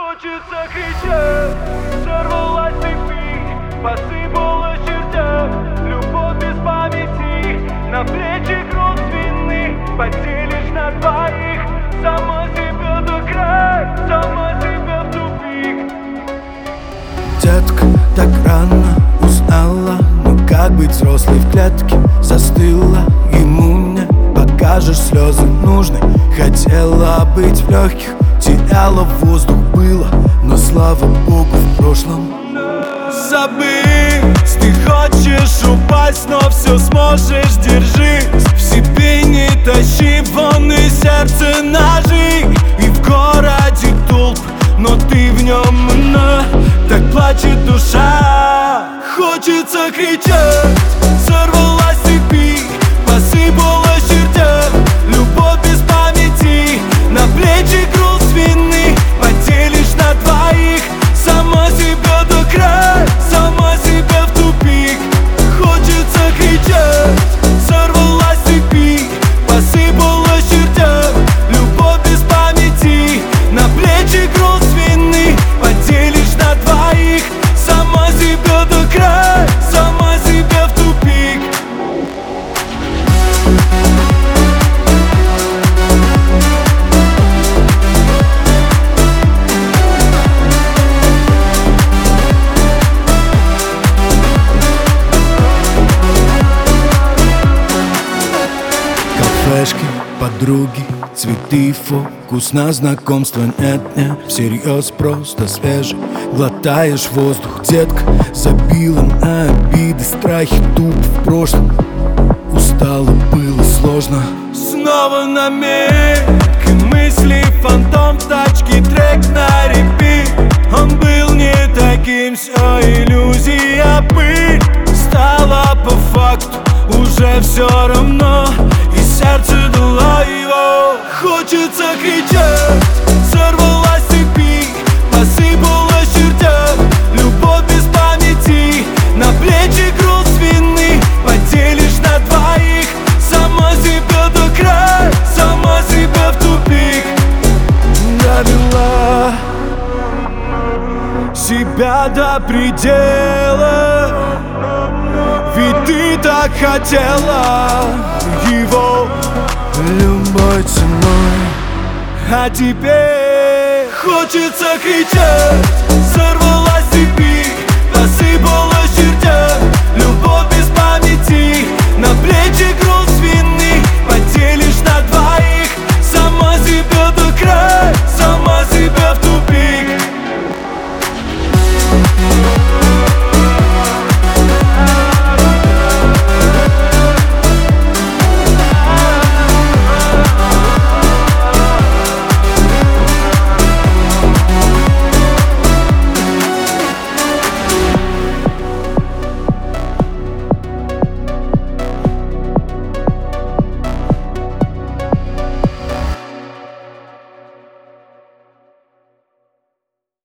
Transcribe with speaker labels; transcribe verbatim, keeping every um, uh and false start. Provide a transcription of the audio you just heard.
Speaker 1: Хочется кричать, сорвалась цепи, посыпалась чертя, любовь без памяти, на плечи груз вины, поделишь на двоих, сама себя до края, сама себя в тупик.
Speaker 2: Детка так рано узнала, но как быть взрослой в клетке застыла. Ему не покажешь слезы нужны, хотела быть в легких, теряла воздух было, но слава богу в прошлом.
Speaker 1: Забыть, ты хочешь упасть, но все сможешь, держись. В себе не тащи, вон и сердце ножи. И в городе толп, но ты в нем, но так плачет душа. Хочется кричать, сорвалась с цепи, посыпалась чертя, любовь без памяти, на плечи груз вины, поделишь на двоих, сама себя до края, сама себя в тупик. Хочется кричать, сорвалась с цепи, посыпалась чертя, любовь без памяти, на плечи груз вины, поделишь на двоих, сама себя до края, сама себя в тупик.
Speaker 2: Кафешки, подруги, цветы, фокус на знакомство нет, не всерьез, просто свежий. Глотаешь воздух, детка, забила на обиды, страхи, туп в прошлом. Устало было сложно.
Speaker 1: Снова намек, мысли, фантом в тачке, трек на репит. Он был не таким, все иллюзия, пыль. Стало по факту уже все равно, и сердце дало его. Хочется кричать, сорвалась с цепи, посыпалась чертя, любовь без памяти, на плечи груз вины, поделишь на двоих, сама себя до края, сама себя в тупик. Довела себя до предела, ведь ты так хотела его любой ценой. А теперь хочется кричать, сорвалась с цепи, посыпалась чертя, любовь без памяти, на плечи груз вины, поделишь на двоих, сама себя до края.